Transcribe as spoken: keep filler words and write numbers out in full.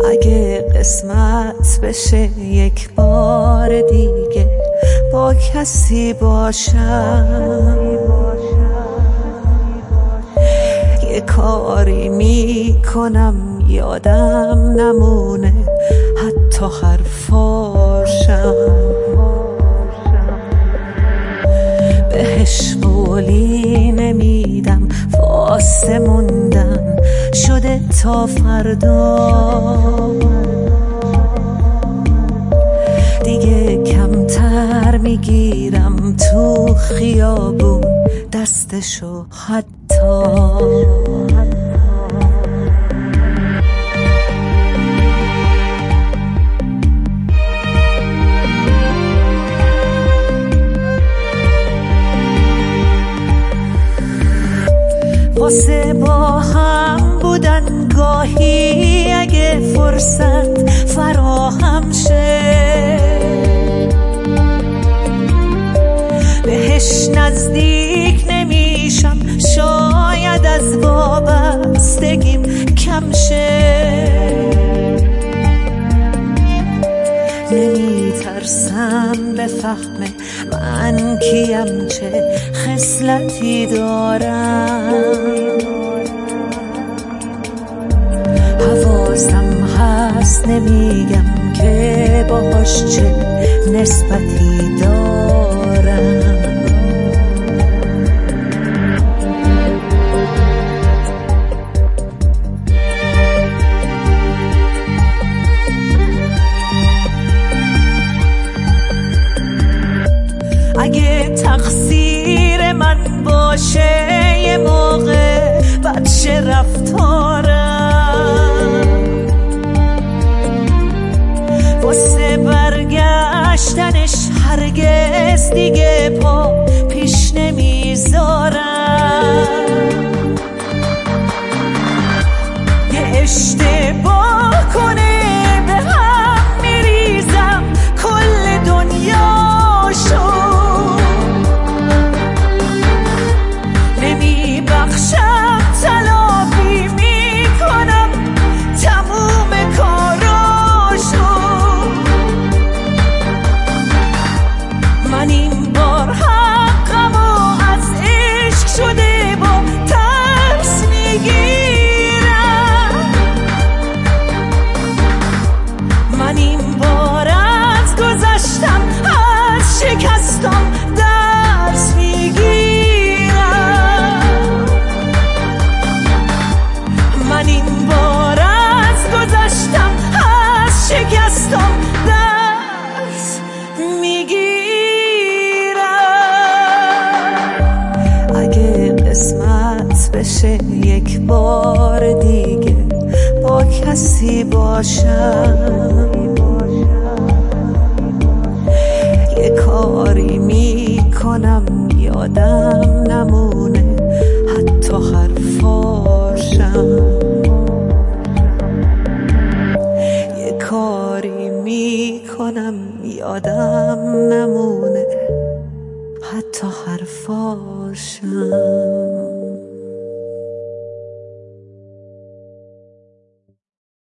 اگه قسمت بشه یک بار دیگه با کسی باشم، یه کاری میکنم یادم نمونه حتی حرفاشم. بهش قولی نمیدم، واسه موندن شده تا فردا. دیگه کمتر میگیرم تو خیابون دستشو حتی. واسه با هم بودن گاهی اگه فرصت فراهم شه، بهش نزدیک نمیشم، شاید از وابستگیم کم شه. نمیترسم بفهمه من کیم، چه خصلتی دارم. حواسم هست نمیگم که باهاش چه نسبتی دارم. اگه تقصیر من باشه یه موقع بچه رفتارم، واسه برگشتنش هرگز دیگه پا پیش نمیذارم. یه اشتباه کنه به هم میریزم کل دنیاشو، نمیبخشم تلافی میکنم تموم کاراشو. من این بار حقمو از عشق شده با ترس میگیرم. من این بار از گذشتم از شکستم درس میگیرم. من این بار از گذشتم از شکستم درس میگیرم. اگه قسمت بشه یک بار دیگه با کسی باشم، یه کاری میکنم یادم نمونه حتی حرفاشم. یه کاری میکنم یادم نمونه حتی حرفاشم.